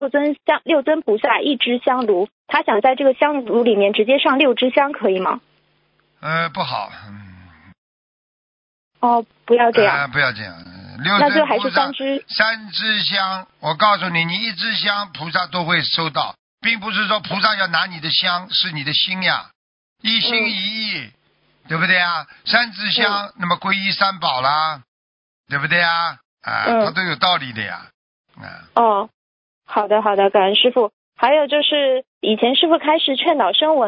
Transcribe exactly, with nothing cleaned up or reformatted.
六尊香六尊菩萨一支香炉，他想在这个香炉里面直接上六支香，可以吗？ 呃，不好。嗯。 哦，不要这样。 呃、不要这样。六那就还尊菩萨是三支。 三支香，我告诉你，你一支香菩萨都会收到，并不是说菩萨要拿你的香，是你的心呀，一心一意，嗯、对不对啊？三支香，嗯、那么皈依三宝啦，对不对啊？啊，嗯、它都有道理的呀。啊。 哦，好的好的，感恩师父。还有就是以前师父开示劝导声闻